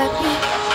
Okapi.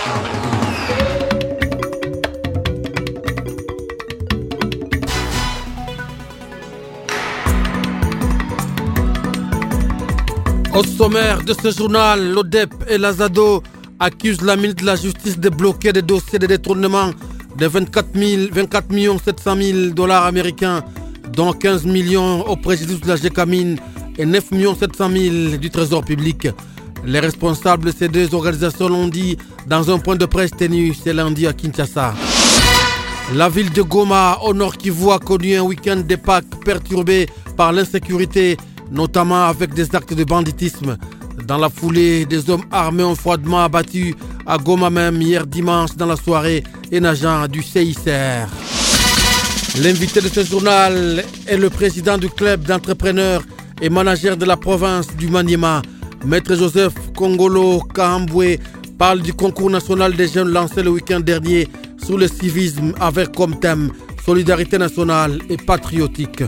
Au sommaire de ce journal, l'ODEP et l'Azado accusent la ministre de la Justice de bloquer des dossiers de détournement de 24 700 000 dollars américains, dont 15 millions au préjudice de la GECAMIN et 9 700 000 du Trésor public. Les responsables de ces deux organisations l'ont dit dans un point de presse tenu ce lundi à Kinshasa. La ville de Goma, au nord Kivu, a connu un week-end de Pâques perturbé par l'insécurité, notamment avec des actes de banditisme. Dans la foulée, des hommes armés ont froidement abattu à Goma même hier dimanche dans la soirée un agent du CICR. L'invité de ce journal est le président du club d'entrepreneurs et manager de la province du Maniema. Maître Joseph Kongolo Kahambwe parle du concours national des jeunes lancé le week-end dernier sur le civisme avec comme thème solidarité nationale et patriotique.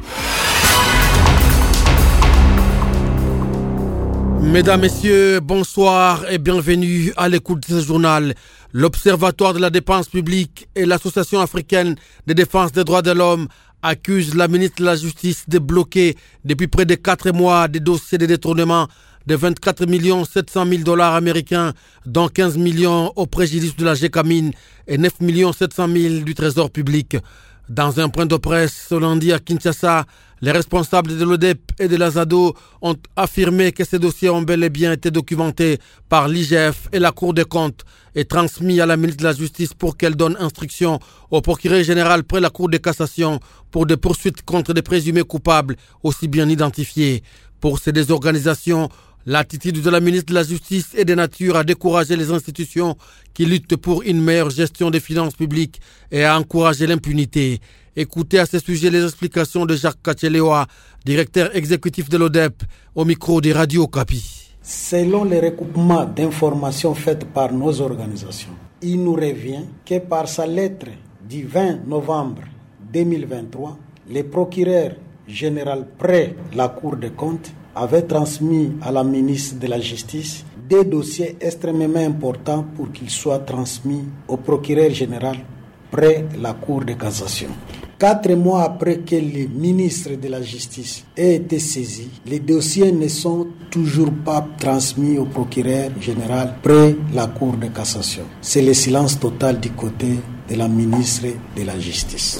Mesdames, Messieurs, bonsoir et bienvenue à l'écoute de ce journal. L'Observatoire de la dépense publique et l'Association africaine de défense des droits de l'homme accusent la ministre de la Justice de bloquer depuis près de 4 mois des dossiers de détournement de 24 700 000 dollars américains, dont 15 millions au préjudice de la GECAMIN et 9 700 000 du Trésor public. Dans un point de presse ce lundi à Kinshasa, les responsables de l'ODEP et de l'Azado ont affirmé que ces dossiers ont bel et bien été documentés par l'IGF et la Cour des comptes et transmis à la ministre de la Justice pour qu'elle donne instruction au procureur général près la Cour de cassation pour des poursuites contre des présumés coupables aussi bien identifiés. Pour ces désorganisations, l'attitude de la ministre de la Justice est de nature à décourager les institutions qui luttent pour une meilleure gestion des finances publiques et à encourager l'impunité. Écoutez à ce sujet les explications de Jacques Kachelewa, directeur exécutif de l'ODEP, au micro des radios Okapi. Selon les recoupements d'informations faites par nos organisations, il nous revient que par sa lettre du 20 novembre 2023, le procureur général près la Cour des comptes avait transmis à la ministre de la Justice des dossiers extrêmement importants pour qu'ils soient transmis au procureur général près la Cour de cassation. 4 mois après que le ministre de la Justice ait été saisi, les dossiers ne sont toujours pas transmis au procureur général près la Cour de cassation. C'est le silence total du côté de la ministre de la Justice.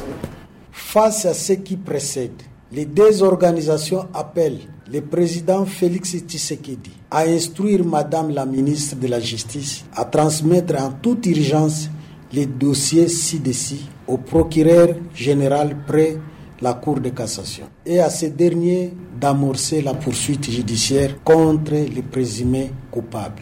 Face à ce qui précède, les deux organisations appellent le président Félix Tshisekedi à instruire Madame la ministre de la Justice à transmettre en toute urgence les dossiers ci-dessus au procureur général près la Cour de cassation et à ce dernier d'amorcer la poursuite judiciaire contre les présumés coupables.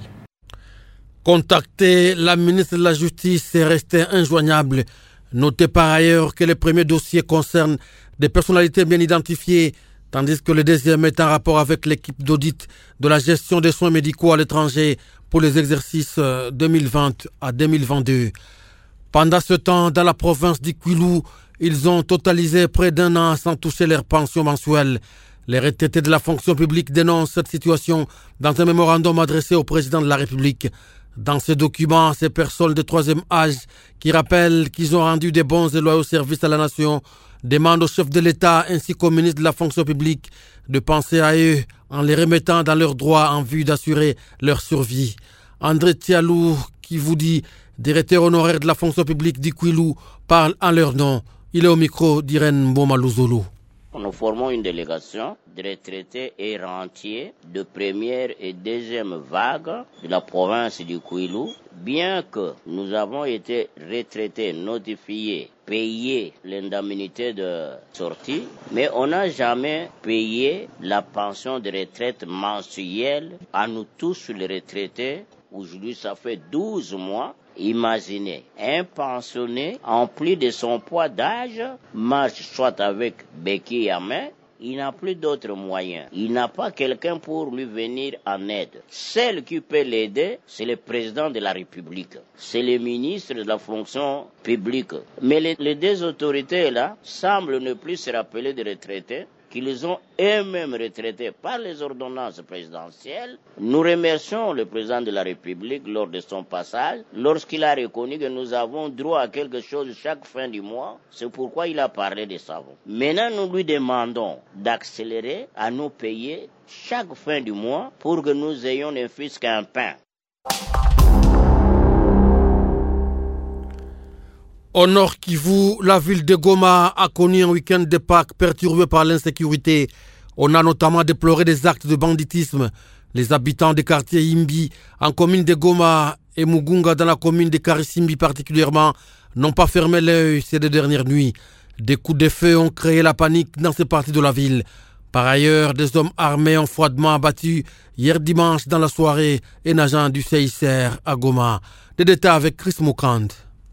Contacter la ministre de la Justice est resté injoignable. Notez par ailleurs que le premier dossier concerne des personnalités bien identifiées, tandis que le deuxième est en rapport avec l'équipe d'audit de la gestion des soins médicaux à l'étranger pour les exercices 2020 à 2022. Pendant ce temps, dans la province d'Ikwilu, ils ont totalisé près d'un an sans toucher leur pension mensuelle. Les retraités de la fonction publique dénoncent cette situation dans un mémorandum adressé au président de la République. Dans ce document, ces personnes de troisième âge qui rappellent qu'ils ont rendu des bons et loyaux services à la nation demandent au chef de l'État ainsi qu'au ministre de la fonction publique de penser à eux en les remettant dans leurs droits en vue d'assurer leur survie. André Tialou, qui vous dit directeur honoraire de la fonction publique d'Ikwilu, parle en leur nom. Il est au micro d'Irène Mboma-Luzolo. Nous formons une délégation de retraités et rentiers de première et deuxième vague de la province du Kwilu. Bien que nous avons été retraités, notifiés, payés l'indemnité de sortie, mais on n'a jamais payé la pension de retraite mensuelle à nous tous les retraités. Aujourd'hui, ça fait 12 mois. Imaginez, un pensionné, en plus de son poids d'âge, marche soit avec béquille à main, il n'a plus d'autres moyens. Il n'a pas quelqu'un pour lui venir en aide. Celle qui peut l'aider, c'est le président de la République. C'est le ministre de la fonction publique. Mais les deux autorités là semblent ne plus se rappeler des retraités qu'ils ont eux-mêmes retraités par les ordonnances présidentielles. Nous remercions le président de la République lors de son passage, lorsqu'il a reconnu que nous avons droit à quelque chose chaque fin du mois. C'est pourquoi il a parlé des savons. Maintenant, nous lui demandons d'accélérer à nous payer chaque fin du mois pour que nous ayons ne fût-ce qu'un pain. Au Nord Kivu, la ville de Goma a connu un week-end de Pâques perturbé par l'insécurité. On a notamment déploré des actes de banditisme. Les habitants des quartiers Imbi, en commune de Goma, et Mugunga, dans la commune de Karisimbi particulièrement, n'ont pas fermé l'œil ces 2 dernières nuits. Des coups de feu ont créé la panique dans ces parties de la ville. Par ailleurs, des hommes armés ont froidement abattu hier dimanche dans la soirée un agent du CICR à Goma. Des détails avec Chris Moukand.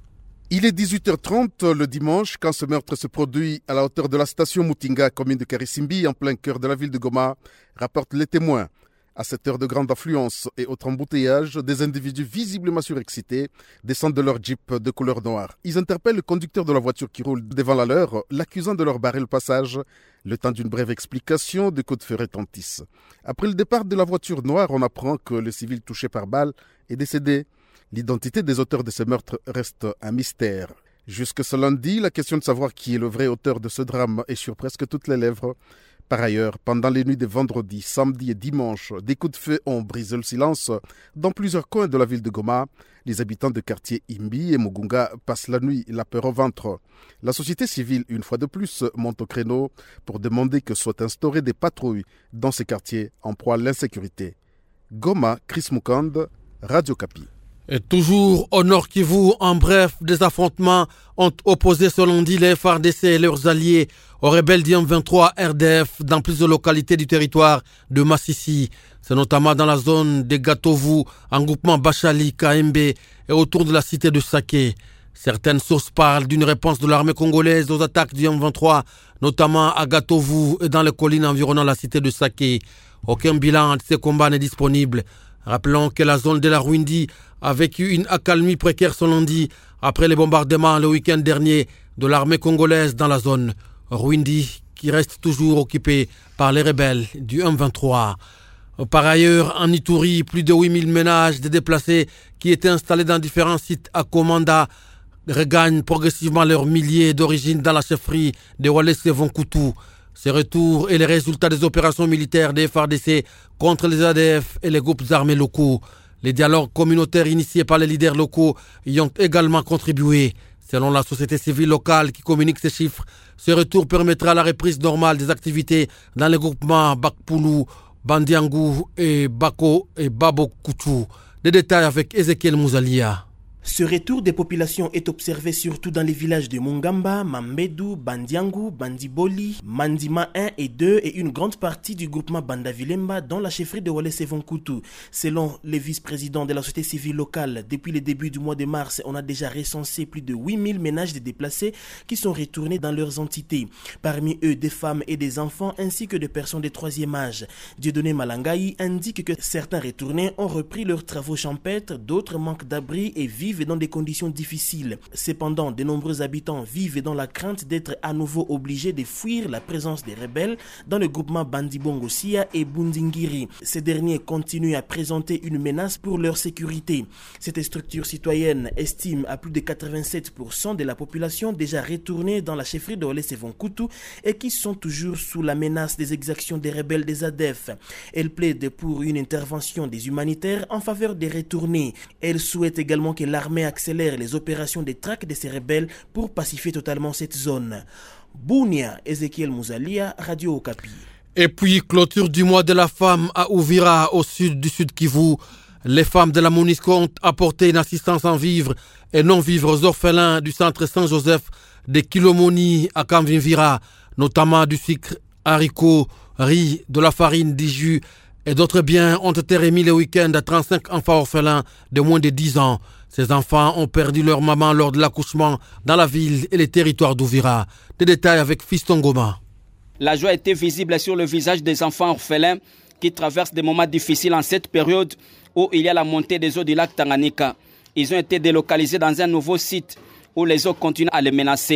Il est 18h30 le dimanche quand ce meurtre se produit à la hauteur de la station Mutinga, commune de Karisimbi, en plein cœur de la ville de Goma, rapportent les témoins. À cette heure de grande affluence et autre embouteillage, des individus visiblement surexcités descendent de leur jeep de couleur noire. Ils interpellent le conducteur de la voiture qui roule devant la leur, l'accusant de leur barrer le passage. Le temps d'une brève explication, des coups de feu retentissent. Après le départ de la voiture noire, on apprend que le civil touché par balle est décédé. L'identité des auteurs de ces meurtres reste un mystère. Jusque ce lundi, la question de savoir qui est le vrai auteur de ce drame est sur presque toutes les lèvres. Par ailleurs, pendant les nuits de vendredi, samedi et dimanche, des coups de feu ont brisé le silence dans plusieurs coins de la ville de Goma. Les habitants de quartiers Imbi et Mugunga passent la nuit la peur au ventre. La société civile, une fois de plus, monte au créneau pour demander que soient instaurées des patrouilles dans ces quartiers en proie à l'insécurité. Goma, Chris Moukand, Radio Kapi. Et toujours au Nord Kivu, en bref, des affrontements ont opposé ce lundi les FARDC et leurs alliés aux rebelles du M23 RDF dans plusieurs localités du territoire de Massissi. C'est notamment dans la zone de Gatovu, en groupement Bachali, KMB et autour de la cité de Saké. Certaines sources parlent d'une réponse de l'armée congolaise aux attaques du M23, notamment à Gatovu et dans les collines environnant la cité de Saké. Aucun bilan de ces combats n'est disponible. Rappelons que la zone de la Rwindi a vécu une accalmie précaire ce lundi après les bombardements le week-end dernier de l'armée congolaise dans la zone. Rwindi qui reste toujours occupée par les rebelles du M23. Par ailleurs, en Ituri, plus de 8000 ménages de déplacés qui étaient installés dans différents sites à Komanda regagnent progressivement leurs milliers d'origine dans la chefferie de Walese-Vonkutu. Ces retours et les résultats des opérations militaires des FARDC contre les ADF et les groupes armés locaux. Les dialogues communautaires initiés par les leaders locaux y ont également contribué. Selon la société civile locale qui communique ces chiffres, ce retour permettra la reprise normale des activités dans les groupements Bakpulu, Bandiangou et Bako et Babokutu. Des détails avec Ezekiel Mouzalia. Ce retour des populations est observé surtout dans les villages de Mungamba, Mambedu, Bandiangou, Bandiboli, Mandima 1 et 2 et une grande partie du groupement Bandavilemba dans la chefferie de Walese-Vonkutu. Selon les vice-présidents de la société civile locale, depuis le début du mois de mars, on a déjà recensé plus de 8000 ménages de déplacés qui sont retournés dans leurs entités. Parmi eux, des femmes et des enfants ainsi que des personnes de troisième âge. Dieudonné Malangaï indique que certains retournés ont repris leurs travaux champêtres, d'autres manquent d'abri et vivent dans des conditions difficiles. Cependant, de nombreux habitants vivent dans la crainte d'être à nouveau obligés de fuir la présence des rebelles dans le groupement Bandibongo Sia et Bundingiri. Ces derniers continuent à présenter une menace pour leur sécurité. Cette structure citoyenne estime à plus de 87% de la population déjà retournée dans la chefferie de Walese-Vonkutu et qui sont toujours sous la menace des exactions des rebelles des ADF. Elle plaide pour une intervention des humanitaires en faveur des retournés. Elle souhaite également que l'armée accélère les opérations de traque de ces rebelles pour pacifier totalement cette zone. Bounia, Ezekiel Mouzalia, Radio Okapi. Et puis, clôture du mois de la femme à Uvira, au sud du Sud Kivu. Les femmes de la MONUSCO ont apporté une assistance en vivres et non-vivres aux orphelins du centre Saint-Joseph de Kilomoni à Kamvimvira, notamment du sucre, haricots, riz, de la farine, du jus et d'autres biens ont été remis le week-end à 35 enfants orphelins de moins de 10 ans. Ces enfants ont perdu leur maman lors de l'accouchement dans la ville et les territoires d'Uvira. Des détails avec Fiston Goma. La joie était visible sur le visage des enfants orphelins qui traversent des moments difficiles en cette période où il y a la montée des eaux du lac Tanganyika. Ils ont été délocalisés dans un nouveau site où les eaux continuent à les menacer.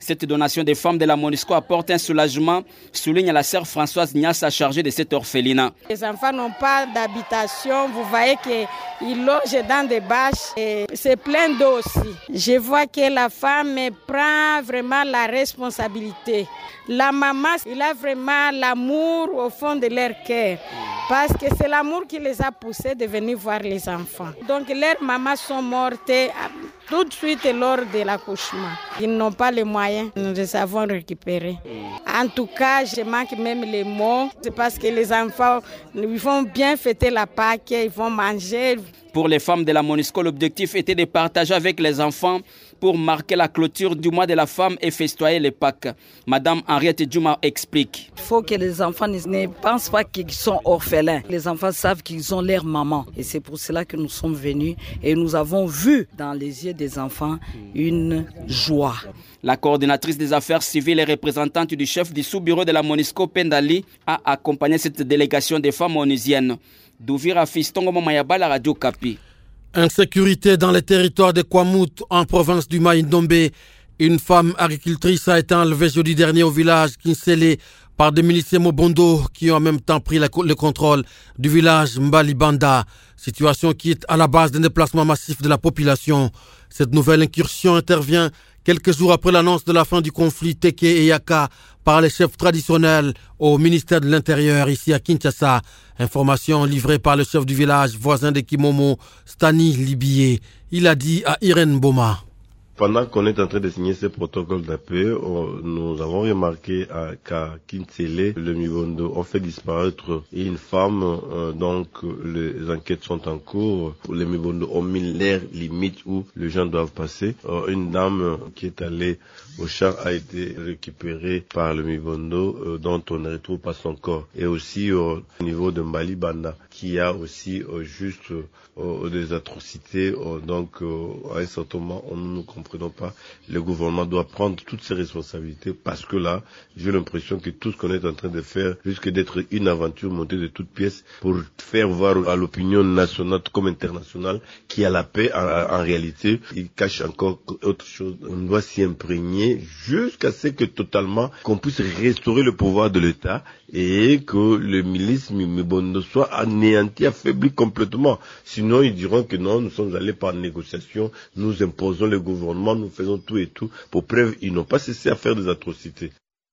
Cette donation des femmes de la MONUSCO apporte un soulagement, souligne la sœur Françoise Niassa, chargée de cet orphelinat. Les enfants n'ont pas d'habitation, vous voyez qu'ils logent dans des bâches et c'est plein d'eau aussi. Je vois que la femme prend vraiment la responsabilité. La maman, il a vraiment l'amour au fond de leur cœur. Parce que c'est l'amour qui les a poussés de venir voir les enfants. Donc leurs mamans sont mortes tout de suite lors de l'accouchement. Ils n'ont pas les moyens, nous les avons récupérés. En tout cas, je manque même les mots. C'est parce que les enfants, ils vont bien fêter la Pâque, ils vont manger. Pour les femmes de la MONUSCO, l'objectif était de partager avec les enfants pour marquer la clôture du mois de la femme et festoyer les Pâques. Madame Henriette Djouma explique. Il faut que les enfants ne pensent pas qu'ils sont orphelins. Les enfants savent qu'ils ont leur maman. Et c'est pour cela que nous sommes venus et nous avons vu dans les yeux des enfants une joie. La coordinatrice des affaires civiles et représentante du chef du sous-bureau de la MONUSCO, Pendali, a accompagné cette délégation des femmes onusiennes. Douvira Fistongo Mayaba, la radio Kapi. Insécurité dans les territoires de Kwamout, en province du Maïndombe. Une femme agricultrice a été enlevée jeudi dernier au village Kinsele par des miliciens Mobondo qui ont en même temps pris le contrôle du village Mbalibanda. Situation qui est à la base d'un déplacement massif de la population. Cette nouvelle incursion intervient quelques jours après l'annonce de la fin du conflit Teke et Yaka par les chefs traditionnels au ministère de l'Intérieur ici à Kinshasa. Information livrée par le chef du village voisin de Kimomo, Stani Libié. Il a dit à Irène Boma. Pendant qu'on est en train de signer ce protocole de paix, nous avons remarqué qu'à Kinsele, le Mibondo ont fait disparaître une femme, donc les enquêtes sont en cours. Les Mibondo ont mis l'air limite où les gens doivent passer. Une dame qui est allée au champ a été récupérée par le Mibondo, dont on ne retrouve pas son corps. Et aussi au niveau de Mbalibanda, qui a aussi juste des atrocités. Donc à un certain moment, nous ne comprenons pas. Le gouvernement doit prendre toutes ses responsabilités parce que là, j'ai l'impression que tout ce qu'on est en train de faire risque d'être une aventure montée de toutes pièces pour faire voir à l'opinion nationale comme internationale qu'il y a la paix. En réalité, il cache encore autre chose. On doit s'y imprégner jusqu'à ce que totalement qu'on puisse restaurer le pouvoir de l'État et que le milice Mibondo soit anéanti, affaibli complètement. Sinon, ils diront que non, nous sommes allés par négociation, nous imposons le gouvernement, nous faisons tout et tout. Pour preuve, ils n'ont pas cessé à faire des atrocités.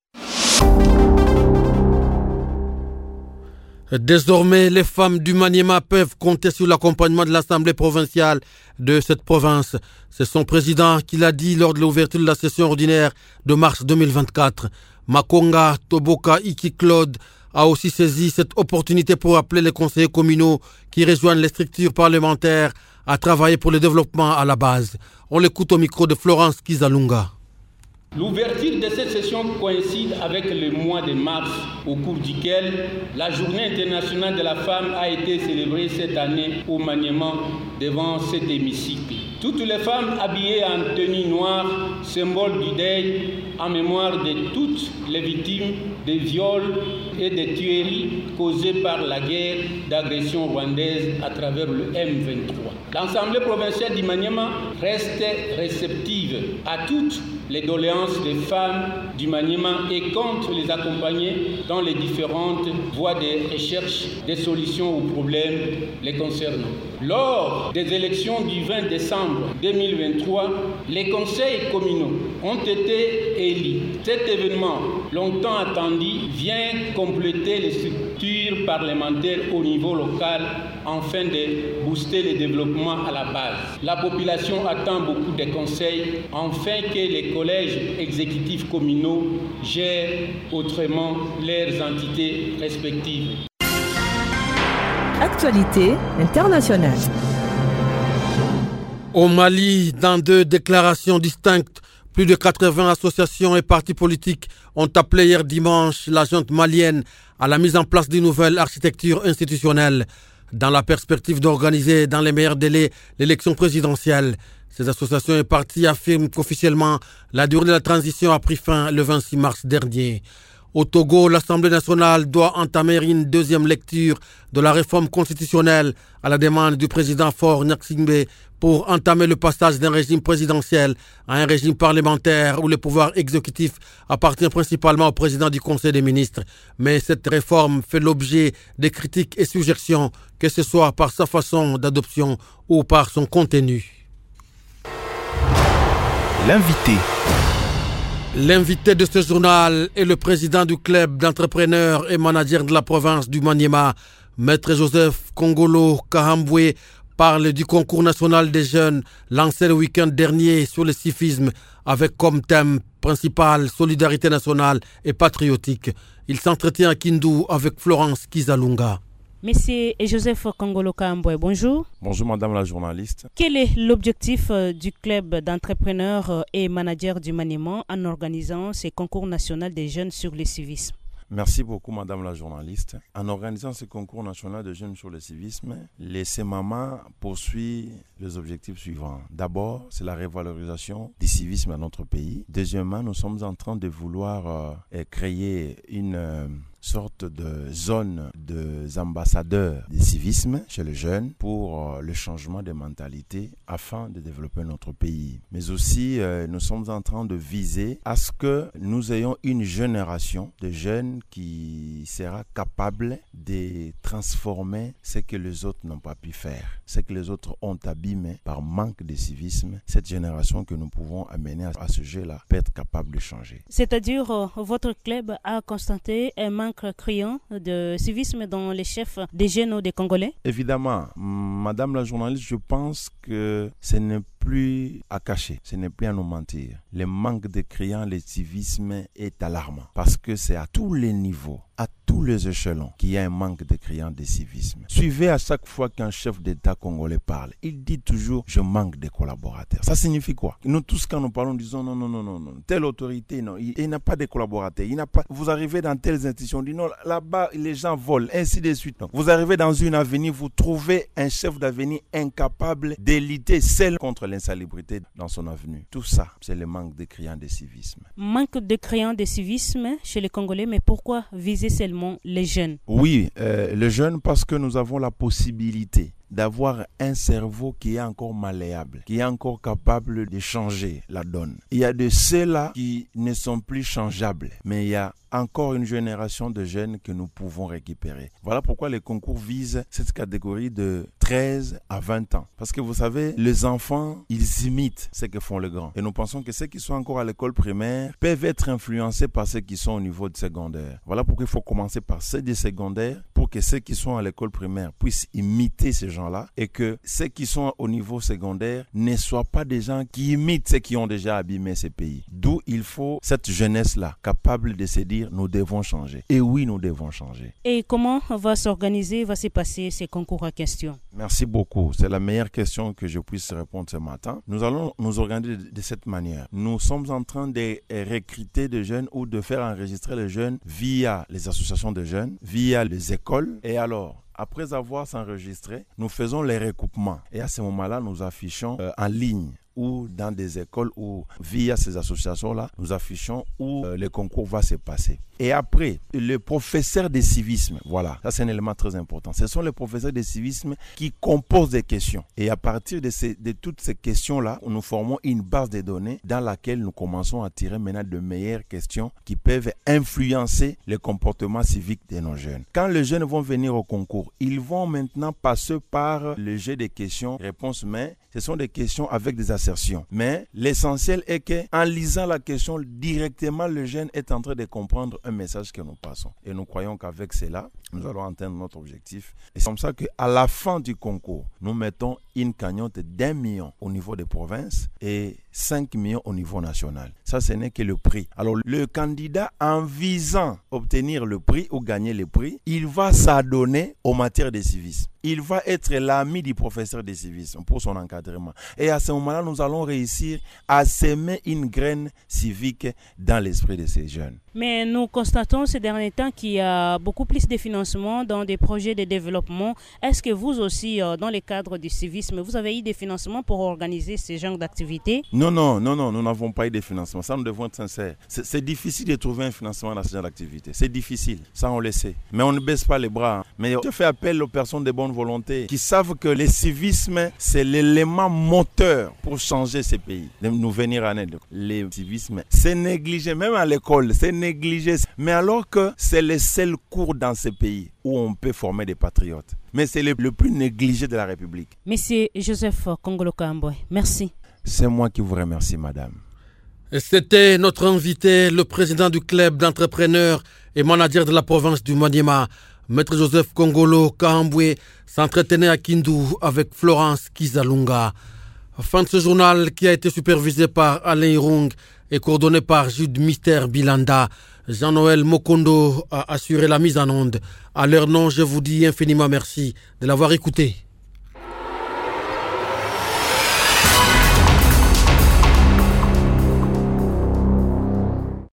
Désormais, les femmes du Maniema peuvent compter sur l'accompagnement de l'Assemblée provinciale de cette province. C'est son président qui l'a dit lors de l'ouverture de la session ordinaire de mars 2024. Makonga Toboka Iki Claude a aussi saisi cette opportunité pour appeler les conseillers communaux qui rejoignent les structures parlementaires à travailler pour le développement à la base. On l'écoute au micro de Florence Kizalunga. L'ouverture de cette session coïncide avec le mois de mars, au cours duquel la Journée internationale de la femme a été célébrée cette année au Maniema devant cet hémicycle. Toutes les femmes habillées en tenue noire, symbole du deuil, en mémoire de toutes les victimes des viols et des tueries causées par la guerre d'agression rwandaise à travers le M23. L'Assemblée provinciale du Maniema reste réceptive à toutes les doléances des femmes du Maniema et compte les accompagner dans les différentes voies de recherche des solutions aux problèmes les concernant. Lors des élections du 20 décembre 2023, les conseils communaux ont été élus. Cet événement, longtemps attendu, vient compléter les structures parlementaires au niveau local afin de booster le développement à la base. La population attend beaucoup de conseils afin que les collèges exécutifs communaux gèrent autrement leurs entités respectives. Actualité internationale. Au Mali, dans 2 déclarations distinctes, plus de 80 associations et partis politiques ont appelé hier dimanche la junte malienne à la mise en place d'une nouvelle architecture institutionnelle dans la perspective d'organiser dans les meilleurs délais l'élection présidentielle. Ces associations et partis affirment qu'officiellement la durée de la transition a pris fin le 26 mars dernier. Au Togo, l'Assemblée nationale doit entamer une deuxième lecture de la réforme constitutionnelle à la demande du président Faure Gnassingbé pour entamer le passage d'un régime présidentiel à un régime parlementaire où le pouvoir exécutif appartient principalement au président du Conseil des ministres. Mais cette réforme fait l'objet des critiques et suggestions, que ce soit par sa façon d'adoption ou par son contenu. L'invité de ce journal est le président du club d'entrepreneurs et manager de la province du Maniema, Maître Joseph Kongolo Kahambwe, parle du concours national des jeunes lancé le week-end dernier sur le civisme avec comme thème principal solidarité nationale et patriotique. Il s'entretient à Kindu avec Florence Kizalunga. Monsieur Joseph Kongolo Kahambwe, bonjour. Bonjour madame la journaliste. Quel est l'objectif du club d'entrepreneurs et managers du Maniema en organisant ce concours national des jeunes sur le civisme? Merci beaucoup madame la journaliste. En organisant ce concours national de jeunes sur le civisme, les CEMAMA poursuit les objectifs suivants. D'abord, c'est la révalorisation du civisme dans notre pays. Deuxièmement, nous sommes en train de vouloir créer une sorte de zone des ambassadeurs du civisme chez les jeunes pour le changement des mentalités afin de développer notre pays. Mais aussi, nous sommes en train de viser à ce que nous ayons une génération de jeunes qui sera capable de transformer ce que les autres n'ont pas pu faire, ce que les autres ont abîmé par manque de civisme. Cette génération que nous pouvons amener à ce jeu-là peut être capable de changer. C'est-à-dire, votre club a constaté un manque criant de civisme dans les chefs des jeunes des Congolais? Évidemment, madame la journaliste, je pense que ce n'est plus à cacher, ce n'est plus à nous mentir. Le manque de criant, le civisme est alarmant parce que c'est à tous les niveaux, à tous les échelons qu'il y a un manque de criant de civisme. Suivez à chaque fois qu'un chef d'État congolais parle, il dit toujours « je manque de collaborateurs ». Ça signifie quoi? Nous tous quand nous parlons, disons non, telle autorité, non, il n'a pas de collaborateurs, il n'a pas. Vous arrivez dans telles institutions, on dit non, là-bas les gens volent, ainsi de suite. Non. Vous arrivez dans une avenue, vous trouvez un chef d'avenue incapable de lutter seul contre l'insalubrité dans son avenue. Tout ça, c'est le manque de criant de civisme. Manque de criant de civisme chez les Congolais, mais pourquoi viser seulement les jeunes? Oui, les jeunes parce que nous avons la possibilité d'avoir un cerveau qui est encore malléable, qui est encore capable de changer la donne. Il y a de ceux-là qui ne sont plus changeables, mais il y a encore une génération de jeunes que nous pouvons récupérer. Voilà pourquoi les concours visent cette catégorie de 13 à 20 ans. Parce que vous savez, les enfants, ils imitent ce que font les grands. Et nous pensons que ceux qui sont encore à l'école primaire peuvent être influencés par ceux qui sont au niveau de secondaire. Voilà pourquoi il faut commencer par ceux du secondaire pour que ceux qui sont à l'école primaire puissent imiter ces gens-là et que ceux qui sont au niveau secondaire ne soient pas des gens qui imitent ceux qui ont déjà abîmé ces pays. D'où il faut cette jeunesse-là capable de se dire nous devons changer. Et oui, nous devons changer. Et comment va se passer ces concours à question? Merci beaucoup. C'est la meilleure question que je puisse répondre ce matin. Nous allons nous organiser de cette manière. Nous sommes en train de recruter des jeunes ou de faire enregistrer les jeunes via les associations de jeunes, via les écoles. Et alors, après avoir s'enregistré, nous faisons les recoupements. Et à ce moment-là, nous affichons en ligne ou dans des écoles ou via ces associations-là, nous affichons où le concours va se passer. Et après, le professeur de civisme, voilà, ça c'est un élément très important. Ce sont les professeurs de civisme qui composent des questions. Et à partir de toutes ces questions-là, nous formons une base de données dans laquelle nous commençons à tirer maintenant de meilleures questions qui peuvent influencer le comportement civique de nos jeunes. Quand les jeunes vont venir au concours, ils vont maintenant passer par le jeu des questions-réponses, mais ce sont des questions avec des assertions. Mais l'essentiel est qu'en lisant la question directement, le jeune est en train de comprendre un message que nous passons. Et nous croyons qu'avec cela, nous allons atteindre notre objectif. Et c'est comme ça qu'à la fin du concours, nous mettons une cagnotte d'1 million au niveau des provinces et 5 millions au niveau national. Ça, ce n'est que le prix. Alors, le candidat, en visant obtenir le prix ou gagner le prix, il va s'adonner aux matières de civisme. Il va être l'ami du professeur de civisme pour son encadrement. Et à ce moment-là, nous allons réussir à semer une graine civique dans l'esprit de ces jeunes. Mais nous constatons ces derniers temps qu'il y a beaucoup plus de financement dans des projets de développement. Est-ce que vous aussi, dans le cadre du civisme, vous avez eu des financements pour organiser ce genre d'activités? Non, nous n'avons pas eu de financement. Ça, nous devons être sincères. C'est difficile de trouver un financement dans ce genre d'activité. C'est difficile, ça on le sait. Mais on ne baisse pas les bras. Mais je fais appel aux personnes de bonne volonté qui savent que le civisme, c'est l'élément moteur pour changer ces pays, de nous venir en aide. Le civisme, c'est négligé, même à l'école, c'est négligé. Mais alors que c'est le seul cours dans ces pays où on peut former des patriotes. Mais c'est le plus négligé de la République. Monsieur Joseph Kongolo Kambwe, merci. C'est moi qui vous remercie, madame. C'était notre invité, le président du club d'entrepreneurs et manager de la province du Maniema, Maître Joseph Kongolo Kambwe, s'entretenait à Kindu avec Florence Kizalunga. Fin de ce journal qui a été supervisé par Alain Irung et coordonné par Jude Mister Bilanda. Jean-Noël Mokondo a assuré la mise en onde. À leur nom, je vous dis infiniment merci de l'avoir écouté.